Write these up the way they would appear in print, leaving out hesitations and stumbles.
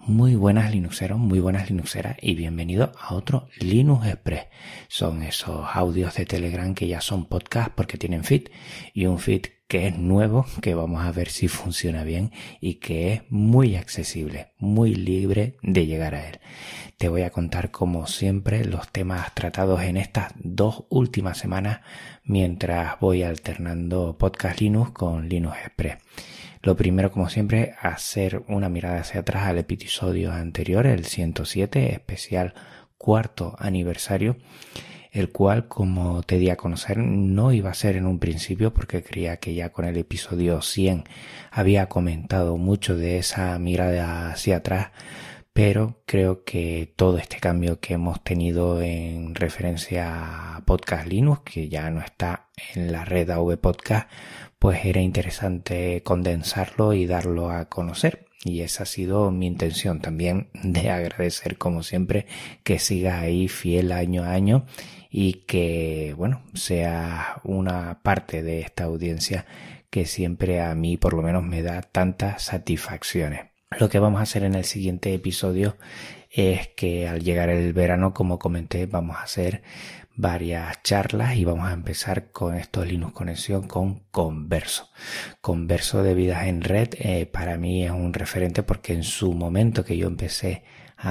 Muy buenas Linuxeros, muy buenas Linuxeras y bienvenidos a otro Linux Express. Son esos audios de Telegram que ya son podcast porque tienen feed y un feed que es nuevo, que vamos a ver si funciona bien y que es muy accesible, muy libre de llegar a él. Te voy a contar como siempre los temas tratados en estas 2 últimas semanas mientras voy alternando Podcast Linux con Linux Express. Lo primero, como siempre, hacer una mirada hacia atrás al episodio anterior, el 107, especial 4º aniversario, el cual, como te di a conocer, no iba a ser en un principio porque creía que ya con el episodio 100 había comentado mucho de esa mirada hacia atrás, pero creo que todo este cambio que hemos tenido en referencia a Podcast Linux, que ya no está en la red AV Podcast, pues era interesante condensarlo y darlo a conocer. Y esa ha sido mi intención también, de agradecer como siempre que sigas ahí fiel año a año y que, bueno, sea una parte de esta audiencia que siempre a mí por lo menos me da tantas satisfacciones. Lo que vamos a hacer en el siguiente episodio es que al llegar el verano, como comenté, vamos a hacer varias charlas y vamos a empezar con estos Linux Conexión con Converso. Converso de Vidas en Red para mí es un referente porque en su momento que yo empecé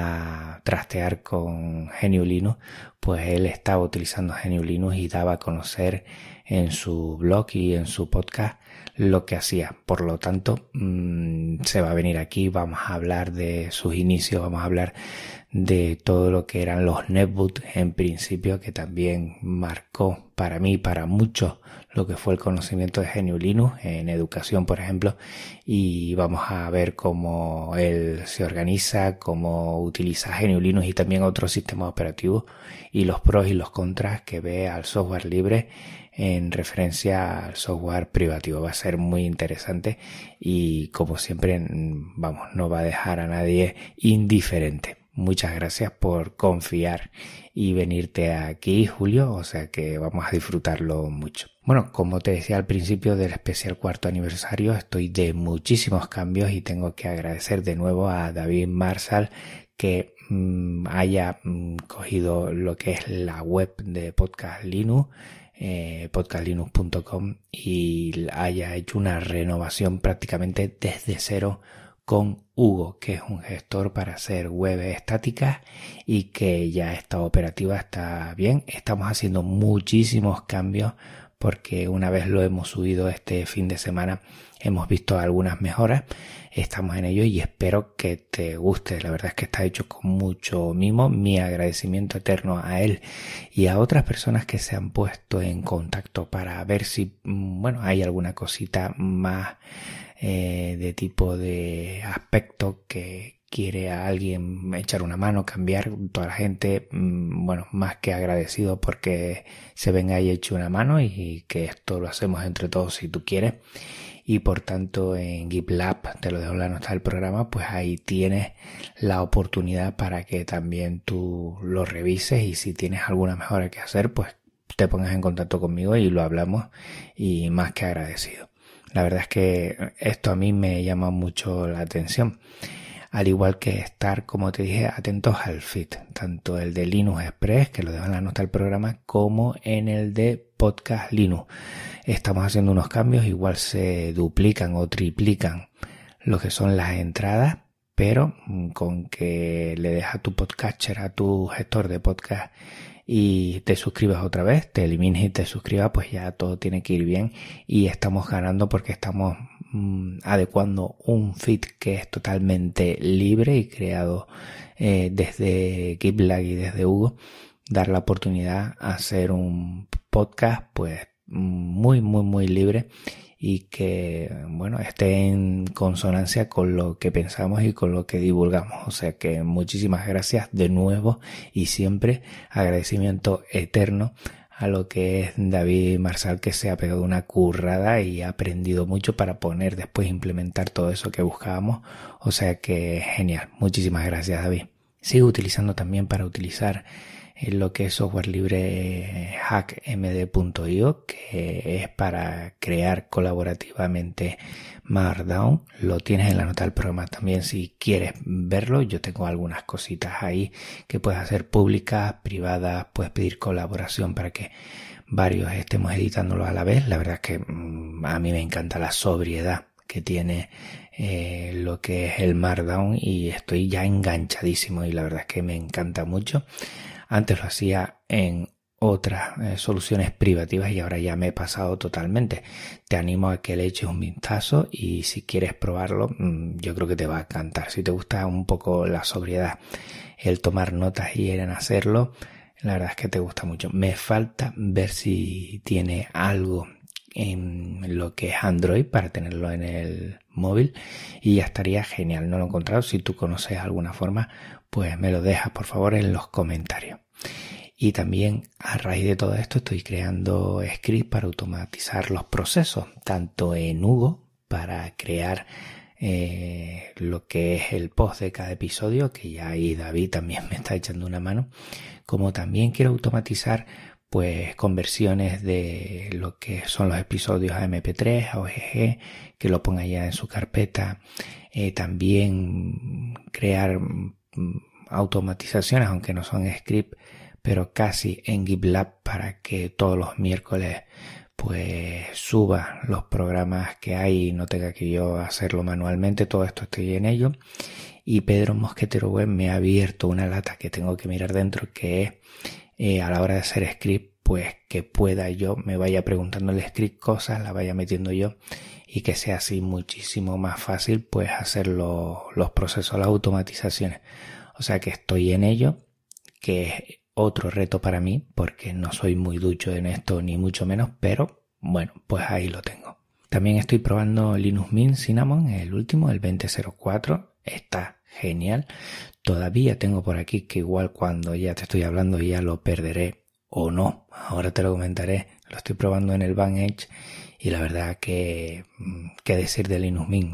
a trastear con GNU Linux, pues él estaba utilizando GNU Linux y daba a conocer en su blog y en su podcast lo que hacía. Por lo tanto, se va a venir aquí, vamos a hablar de sus inicios, vamos a hablar de todo lo que eran los netboot en principio, que también marcó para mí, para muchos, lo que fue el conocimiento de GNU Linux en educación, por ejemplo, y vamos a ver cómo él se organiza, cómo utiliza GNU Linux y también otros sistemas operativos y los pros y los contras que ve al software libre en referencia al software privativo. Va a ser muy interesante y, como siempre, vamos, no va a dejar a nadie indiferente. Muchas gracias por confiar y venirte aquí, Julio, o sea que vamos a disfrutarlo mucho. Bueno, como te decía al principio del especial 4º aniversario, estoy de muchísimos cambios y tengo que agradecer de nuevo a David Marsal que haya cogido lo que es la web de Podcast Linux, podcastlinux.com, y haya hecho una renovación prácticamente desde cero con Hugo, que es un gestor para hacer web estáticas y que ya está operativa, está bien. Estamos haciendo muchísimos cambios porque una vez lo hemos subido este fin de semana hemos visto algunas mejoras, estamos en ello y espero que te guste. La verdad es que está hecho con mucho mimo. Mi agradecimiento eterno a él y a otras personas que se han puesto en contacto para ver si, bueno, hay alguna cosita más de tipo de aspecto que quiere a alguien echar una mano, cambiar. Toda la gente, bueno, más que agradecido porque se venga ahí hecho una mano y que esto lo hacemos entre todos si tú quieres. Y por tanto en GitLab, te lo dejo en la nota del programa, pues ahí tienes la oportunidad para que también tú lo revises y si tienes alguna mejora que hacer, pues te pongas en contacto conmigo y lo hablamos, y más que agradecido. La verdad es que esto a mí me llama mucho la atención. Al igual que estar, como te dije, atentos al feed, tanto el de Linux Express, que lo dejo en la nota del programa, como en el de Podcast Linux. Estamos haciendo unos cambios, igual se duplican o triplican lo que son las entradas, pero con que le des a tu podcatcher, a tu gestor de podcast y te suscribas otra vez, te elimines y te suscribas, pues ya todo tiene que ir bien y estamos ganando porque estamos adecuando un feed que es totalmente libre y creado desde GitLab y desde Hugo, dar la oportunidad a hacer un podcast pues muy libre y que, bueno, esté en consonancia con lo que pensamos y con lo que divulgamos. O sea que muchísimas gracias de nuevo y siempre agradecimiento eterno a lo que es David Marsal, que se ha pegado una currada y ha aprendido mucho para poner después implementar todo eso que buscábamos. O sea que genial. Muchísimas gracias, David. Sigo utilizando también para utilizar lo que es software libre hackmd.io, que es para crear colaborativamente Markdown. Lo tienes en la nota del programa también si quieres verlo. Yo tengo algunas cositas ahí que puedes hacer públicas, privadas, puedes pedir colaboración para que varios estemos editándolo a la vez. La verdad es que a mí me encanta la sobriedad que tiene lo que es el Markdown y estoy ya enganchadísimo y la verdad es que me encanta mucho. Antes lo hacía en otras soluciones privativas y ahora ya me he pasado totalmente. Te animo a que le eches un vistazo y si quieres probarlo, yo creo que te va a encantar. Si te gusta un poco la sobriedad, el tomar notas y ir en hacerlo, la verdad es que te gusta mucho. Me falta ver si tiene algo en lo que es Android para tenerlo en el móvil y ya estaría genial. No lo he encontrado. Si tú conoces alguna forma, pues me lo dejas por favor en los comentarios. Y también a raíz de todo esto estoy creando scripts para automatizar los procesos, tanto en Hugo para crear lo que es el post de cada episodio, que ya ahí David también me está echando una mano, como también quiero automatizar pues conversiones de lo que son los episodios a MP3, a OGG, que lo ponga ya en su carpeta, también crear automatizaciones, aunque no son scripts, pero casi en GitLab para que todos los miércoles pues suba los programas que hay y no tenga que yo hacerlo manualmente. Todo esto estoy en ello. Y Pedro Mosquetero Web me ha abierto una lata que tengo que mirar dentro, que es a la hora de hacer script, pues que pueda yo, me vaya preguntando el script cosas, la vaya metiendo yo y que sea así muchísimo más fácil pues hacer los procesos, las automatizaciones. O sea que estoy en ello, que es otro reto para mí porque no soy muy ducho en esto ni mucho menos, pero bueno, pues ahí lo tengo. También estoy probando Linux Mint Cinnamon, el último, el 2004, está genial. Todavía tengo por aquí que igual cuando ya te estoy hablando ya lo perderé o no, ahora te lo comentaré. Lo estoy probando en el Van Edge y la verdad que qué decir de Linux Mint,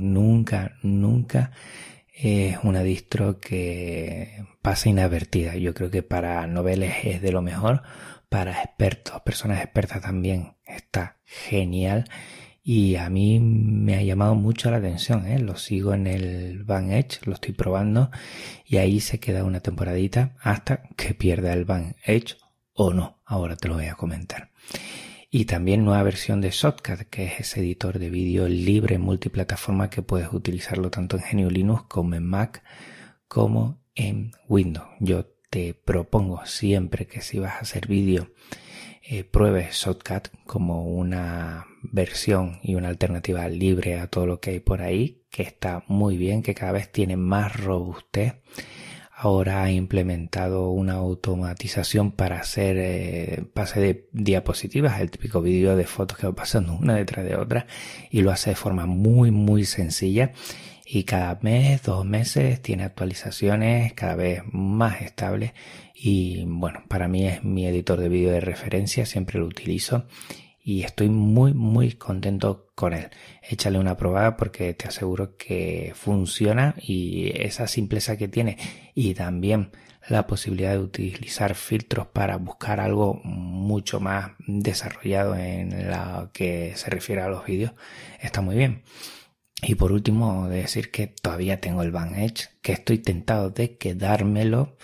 nunca es una distro que pasa inadvertida. Yo creo que para noveles es de lo mejor, para expertos, personas expertas también está genial y a mí me ha llamado mucho la atención, Lo sigo en el Van Edge, lo estoy probando y ahí se queda una temporadita hasta que pierda el Van Edge o no, ahora te lo voy a comentar. Y también nueva versión de Shotcut, que es ese editor de vídeo libre multiplataforma que puedes utilizarlo tanto en GNU Linux como en Mac como en Windows. Yo te propongo siempre que si vas a hacer vídeo pruebes Shotcut como una versión y una alternativa libre a todo lo que hay por ahí, que está muy bien, que cada vez tiene más robustez. Ahora ha implementado una automatización para hacer pase de diapositivas, el típico vídeo de fotos que va pasando una detrás de otra y lo hace de forma muy sencilla y cada mes, 2 meses tiene actualizaciones cada vez más estables y bueno, para mí es mi editor de vídeo de referencia, siempre lo utilizo y estoy muy contento con él. Échale una probada porque te aseguro que funciona y esa simpleza que tiene y también la posibilidad de utilizar filtros para buscar algo mucho más desarrollado en lo que se refiere a los vídeos está muy bien. Y por último, decir que todavía tengo el Van Edge, que estoy tentado de quedármelo,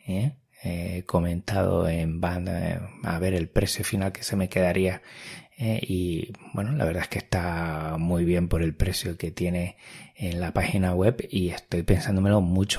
He comentado en banda a ver el precio final que se me quedaría y bueno, la verdad es que está muy bien por el precio que tiene en la página web y estoy pensándomelo mucho.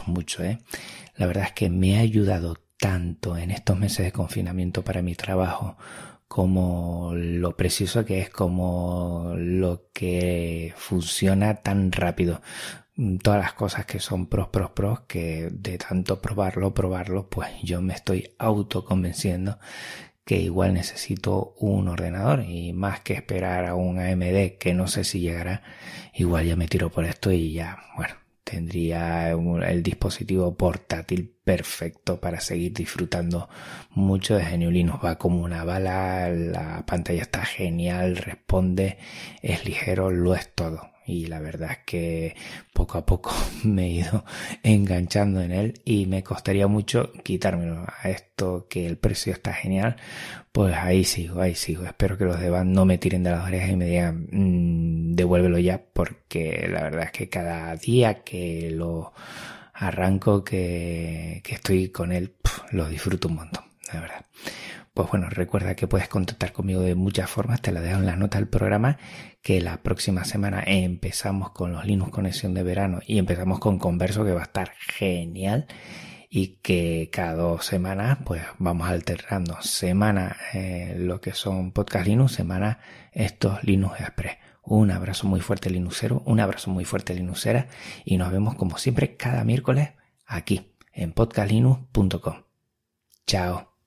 La verdad es que me ha ayudado tanto en estos meses de confinamiento para mi trabajo como lo preciso que es, como lo que funciona tan rápido. Todas las cosas que son pros, que de tanto probarlo, pues yo me estoy autoconvenciendo que igual necesito un ordenador y más que esperar a un AMD que no sé si llegará, igual ya me tiro por esto y ya, bueno, tendría el dispositivo portátil perfecto para seguir disfrutando mucho de GNU Linux. Va como una bala, la pantalla está genial, responde, es ligero, lo es todo. y la verdad es que poco a poco me he ido enganchando en él y me costaría mucho quitármelo. A esto que el precio está genial, pues ahí sigo. Espero que los de Band no me tiren de las orejas y me digan devuélvelo ya, porque la verdad es que cada día que lo arranco, que estoy con él, lo disfruto un montón, la verdad. Pues bueno, recuerda que puedes contactar conmigo de muchas formas, te la dejo en las notas del programa, que la próxima semana empezamos con los Linux Conexión de verano y empezamos con Converso, que va a estar genial, y que cada 2 semanas pues vamos alternando, semana lo que son Podcast Linux, semana estos Linux Express. Un abrazo muy fuerte Linuxero, un abrazo muy fuerte Linuxera, y nos vemos como siempre cada miércoles aquí en podcastlinux.com. Chao.